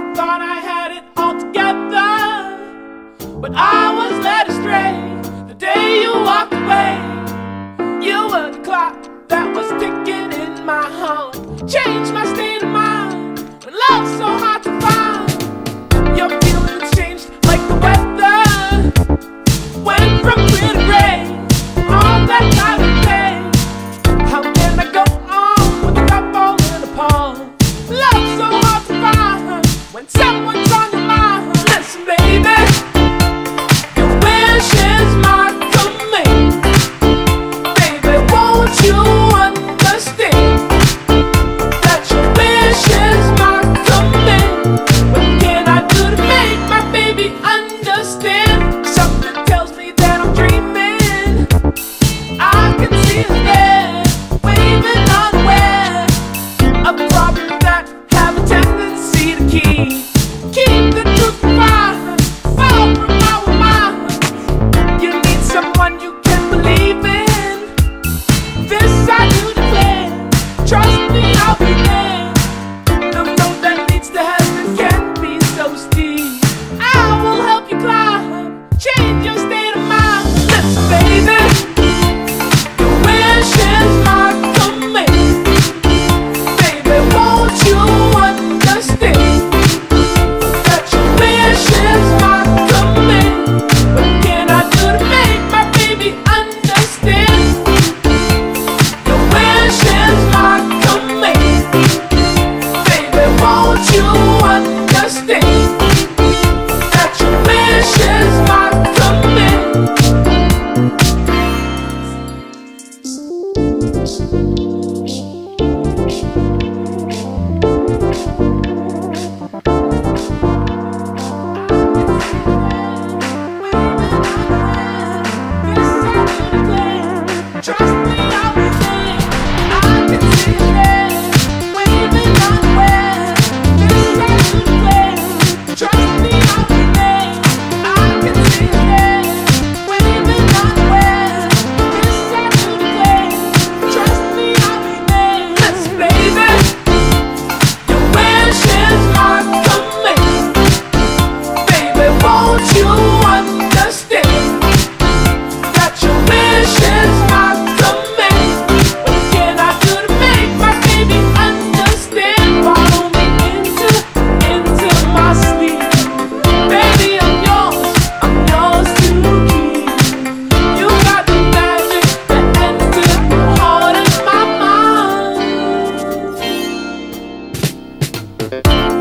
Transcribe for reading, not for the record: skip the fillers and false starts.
thought I had it all together, but I was led astray the day you walked away. You were the clock that was ticking in my heart, changed my state of mind when love's so hard to find. Your feelings changed like the weather, went from clear to gray, all that time and day. How can I go on with the cup falling apart? Love's so hard to find when someone's on your mind. Listen, baby, your wish is my command. Baby, won't you understand that your wish is my command? What can I do to make my baby understand? Something tells me that I'm dreaming. I can see us there, waving unaware of problems that have a tendency to keep the truth far, far from our minds. You need someone you can believe in. This I do declare. Trust me, I'll be there. The road that leads to heaven can be so steep. I will help you climb, change your state of mind. Listen, baby, your wish is my command. Baby, won't you understand that your wish is my command? What can I do to make my baby understand? Your wish is my command. Baby, won't you understand that your wish is my command? Trust me, I'll be there. I can see you there, waving unaware. This I do declare. Trust me, I'll be there. I can see you there, waving unaware. This I do declare. Trust me, I'll be there. Listen, baby, your wish is my command. Baby, won't you understand that your wish is my command? What can I do to make my baby understand? Follow me into my sleep. Baby, I'm yours to keep. You got the magic that enters the heart and my mind.